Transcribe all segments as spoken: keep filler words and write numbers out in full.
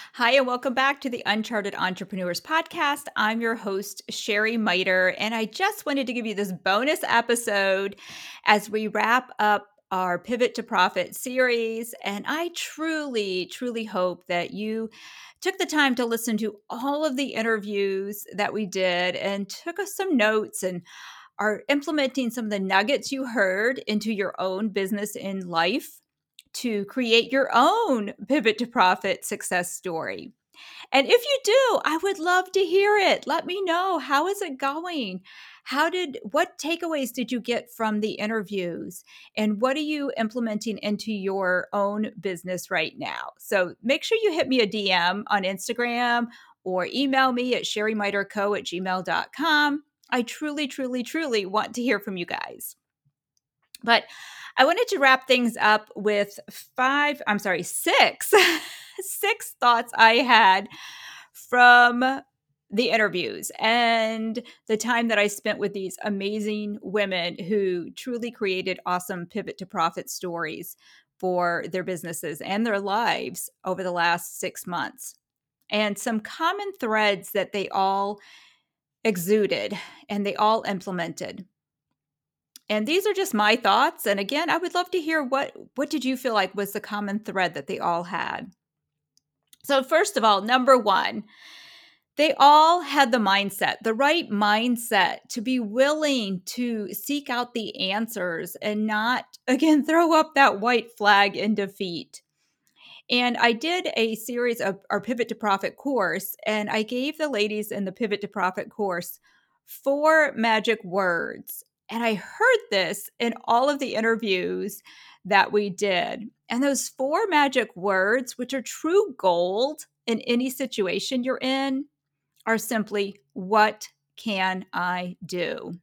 Hi, and welcome back to the Uncharted Entrepreneurs Podcast. I'm your host, Sherry Miter, and I just wanted to give you this bonus episode as we wrap up our Pivot to Profit series. And I truly, truly hope that you took the time to listen to all of the interviews that we did and took us some notes and are implementing some of the nuggets you heard into your own business in life to create your own pivot to profit success story. And if you do, I would love to hear it. Let me know, how is it going? How did what takeaways did you get from the interviews? And what are you implementing into your own business right now? So make sure you hit me a D M on Instagram or email me at sherrymiterco at gmail dot com. I truly, truly, truly want to hear from you guys. But I wanted to wrap things up with five, I'm sorry, six, six thoughts I had from the interviews and the time that I spent with these amazing women who truly created awesome pivot to profit stories for their businesses and their lives over the last six months. And some common threads that they all exuded and they all implemented. And these are just my thoughts. And again, I would love to hear what what did you feel like was the common thread that they all had. So first of all, number one, they all had the mindset, the right mindset to be willing to seek out the answers and not, again, throw up that white flag in defeat. And I did a series of our Pivot to Profit course, and I gave the ladies in the Pivot to Profit course four magic words. And I heard this in all of the interviews that we did. And those four magic words, which are true gold in any situation you're in, are simply, what can I do?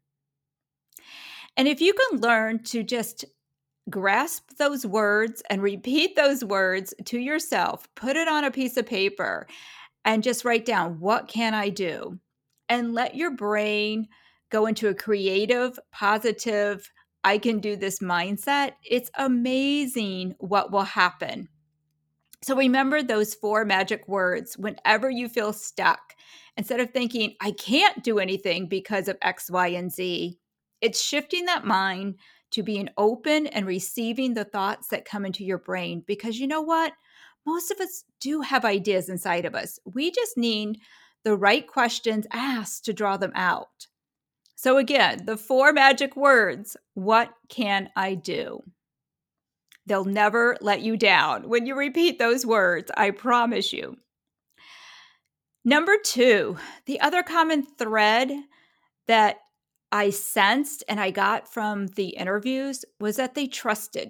And if you can learn to just grasp those words and repeat those words to yourself, put it on a piece of paper and just write down, what can I do? And let your brain go into a creative, positive, I can do this mindset. It's amazing what will happen. So remember those four magic words whenever you feel stuck. Instead of thinking, I can't do anything because of X, Y, and Z, it's shifting that mind to being open and receiving the thoughts that come into your brain. Because you know what? Most of us do have ideas inside of us. We just need the right questions asked to draw them out. So again, the four magic words, what can I do? They'll never let you down when you repeat those words, I promise you. Number two, the other common thread that I sensed and I got from the interviews was that they trusted.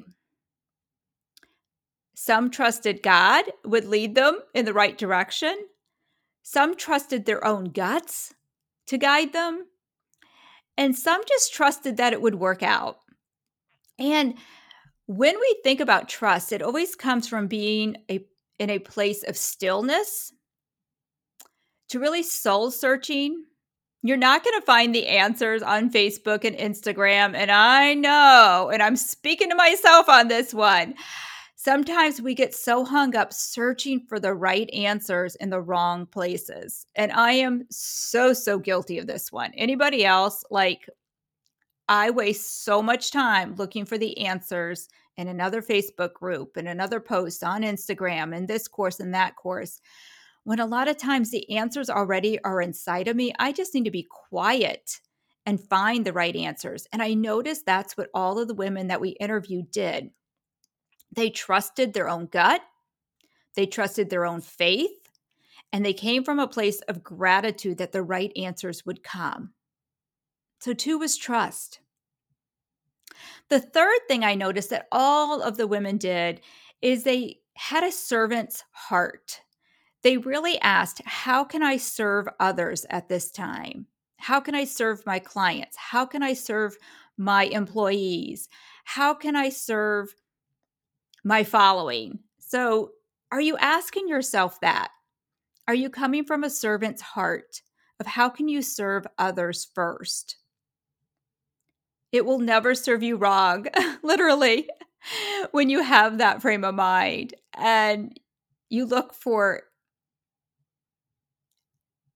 Some trusted God would lead them in the right direction. Some trusted their own guts to guide them. And some just trusted that it would work out. And when we think about trust, it always comes from being a, in a place of stillness, to really soul searching. You're not going to find the answers on Facebook and Instagram. And I know, and I'm speaking to myself on this one. Sometimes we get so hung up searching for the right answers in the wrong places. And I am so, so guilty of this one. Anybody else? Like, I waste so much time looking for the answers in another Facebook group, in another post on Instagram, in this course and that course, when a lot of times the answers already are inside of me. I just need to be quiet and find the right answers. And I noticed that's what all of the women that we interviewed did. They trusted their own gut, they trusted their own faith, and they came from a place of gratitude that the right answers would come. So two was trust. The third thing I noticed that all of the women did is they had a servant's heart. They really asked, how can I serve others at this time? How can I serve my clients? How can I serve my employees? How can I serve my following? So are you asking yourself that? Are you coming from a servant's heart of how can you serve others first? It will never serve you wrong, literally, when you have that frame of mind and you look for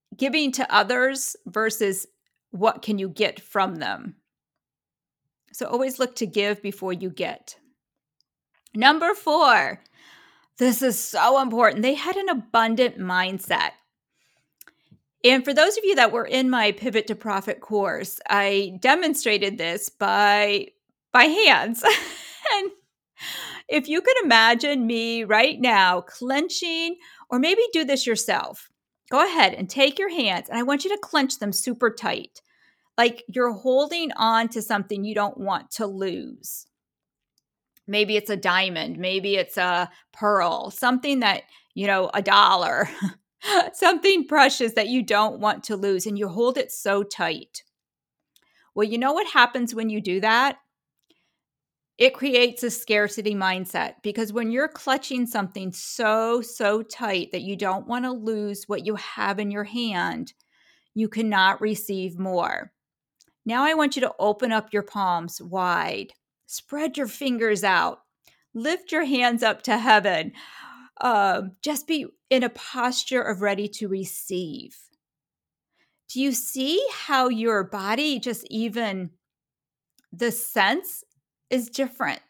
giving to others versus what can you get from them. So always look to give before you get. Number four, this is so important. They had an abundant mindset. And for those of you that were in my Pivot to Profit course, I demonstrated this by by hands. And if you could imagine me right now clenching, or maybe do this yourself. Go ahead and take your hands, and I want you to clench them super tight, like you're holding on to something you don't want to lose. Maybe it's a diamond, maybe it's a pearl, something that, you know, a dollar, something precious that you don't want to lose, and you hold it so tight. Well, you know what happens when you do that? It creates a scarcity mindset, because when you're clutching something so, so tight that you don't want to lose what you have in your hand, you cannot receive more. Now I want you to open up your palms wide, spread your fingers out, lift your hands up to heaven. Uh, just be in a posture of ready to receive. Do you see how your body, just even the sense is different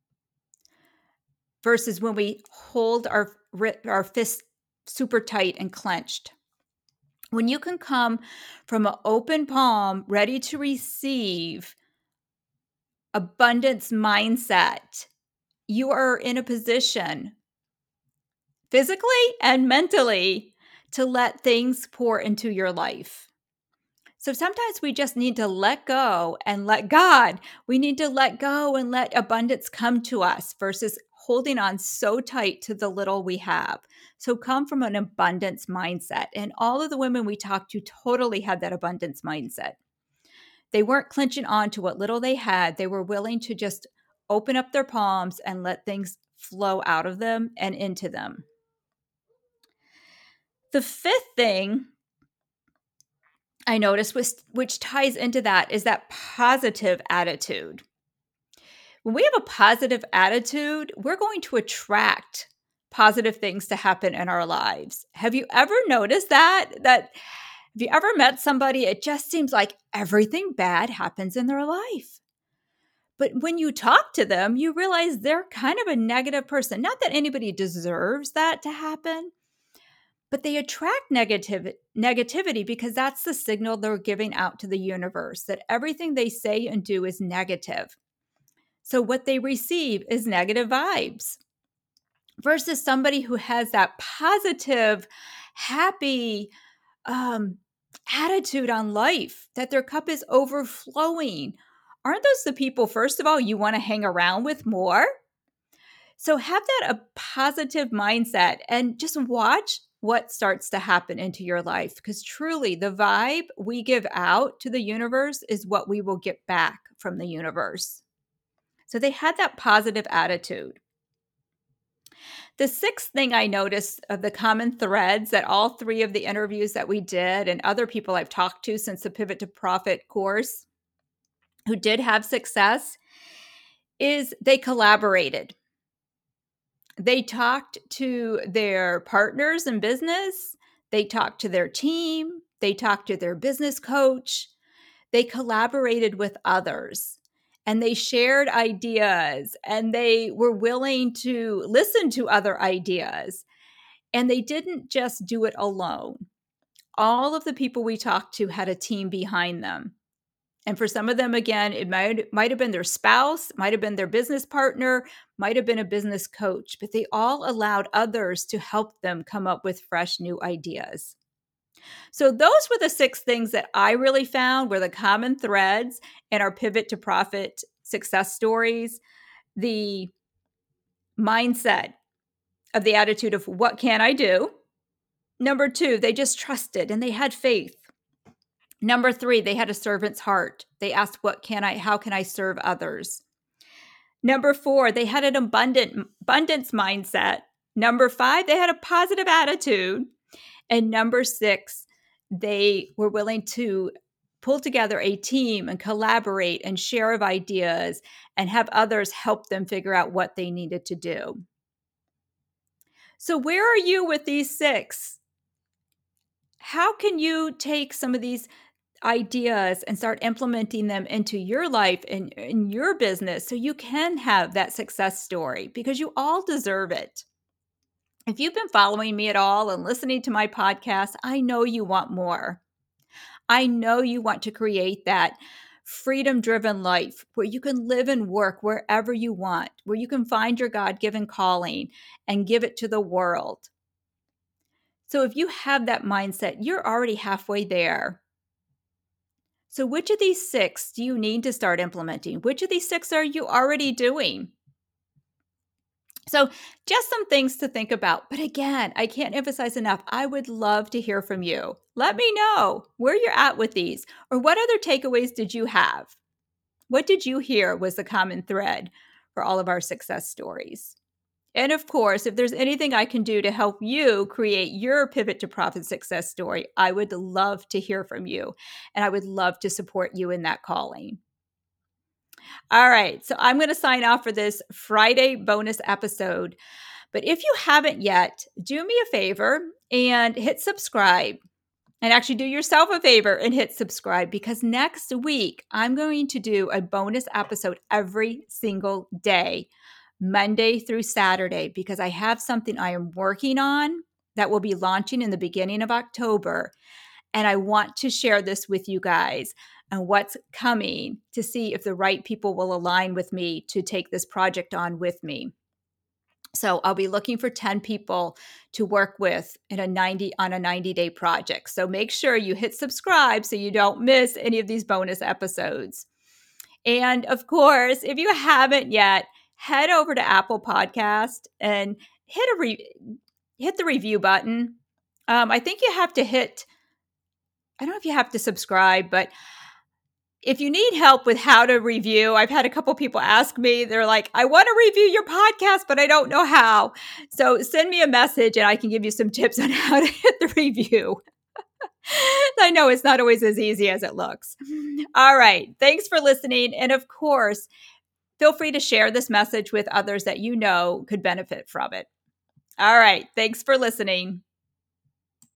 versus when we hold our, our fists super tight and clenched? When you can come from an open palm, ready to receive, abundance mindset, you are in a position physically and mentally to let things pour into your life. So sometimes we just need to let go and let God. We need to let go and let abundance come to us versus holding on so tight to the little we have. So come from an abundance mindset. And all of the women we talked to totally had that abundance mindset. They weren't clenching on to what little they had. They were willing to just open up their palms and let things flow out of them and into them. The fifth thing I noticed, was, which ties into that, is that positive attitude. When we have a positive attitude, we're going to attract positive things to happen in our lives. Have you ever noticed that? That have you ever met somebody, it just seems like everything bad happens in their life? But when you talk to them, you realize they're kind of a negative person. Not that anybody deserves that to happen, but they attract negativ- negativity because that's the signal they're giving out to the universe, that everything they say and do is negative. So what they receive is negative vibes versus somebody who has that positive, happy um, attitude on life, that their cup is overflowing. Aren't those the people, first of all, you want to hang around with more? So have that a positive mindset and just watch what starts to happen into your life, because truly the vibe we give out to the universe is what we will get back from the universe. So they had that positive attitude. The sixth thing I noticed of the common threads that all three of the interviews that we did and other people I've talked to since the Pivot to Profit course who did have success is they collaborated. They talked to their partners in business. They talked to their team. They talked to their business coach. They collaborated with others and they shared ideas and they were willing to listen to other ideas. And they didn't just do it alone. All of the people we talked to had a team behind them. And for some of them, again, it might, might have been their spouse, might have been their business partner, might have been a business coach, but they all allowed others to help them come up with fresh new ideas. So those were the six things that I really found were the common threads in our Pivot to Profit success stories. The mindset of the attitude of what can I do? Number two, they just trusted and they had faith. Number three, they had a servant's heart. They asked, what can I, how can I serve others? Number four, they had an abundant abundance mindset. Number five, they had a positive attitude. And number six, they were willing to pull together a team and collaborate and share of ideas and have others help them figure out what they needed to do. So where are you with these six? how can you take some of these ideas and start implementing them into your life and in your business so you can have that success story, because you all deserve it. If you've been following me at all and listening to my podcast, I know you want more. I know you want to create that freedom-driven life where you can live and work wherever you want, where you can find your God-given calling and give it to the world. So if you have that mindset, you're already halfway there. So which of these six do you need to start implementing? Which of these six are you already doing? So just some things to think about. But again, I can't emphasize enough. I would love to hear from you. Let me know where you're at with these, or what other takeaways did you have? What did you hear was the common thread for all of our success stories? And of course, if there's anything I can do to help you create your pivot to profit success story, I would love to hear from you. And I would love to support you in that calling. All right, so I'm going to sign off for this Friday bonus episode. But if you haven't yet, do me a favor and hit subscribe. And actually do yourself a favor and hit subscribe, because next week I'm going to do a bonus episode every single day, Monday through Saturday, because I have something I am working on that will be launching in the beginning of October. And I want to share this with you guys and what's coming, to see if the right people will align with me to take this project on with me. So I'll be looking for ten people to work with in a ninety on a ninety day project. So make sure you hit subscribe so you don't miss any of these bonus episodes. And of course, if you haven't yet, head over to Apple Podcast and hit a re- hit the review button. Um, I think you have to hit, I don't know if you have to subscribe, but if you need help with how to review, I've had a couple people ask me, they're like, I want to review your podcast, but I don't know how. So send me a message and I can give you some tips on how to hit the review. I know it's not always as easy as it looks. All right. Thanks for listening. And of course, feel free to share this message with others that you know could benefit from it. All right. Thanks for listening.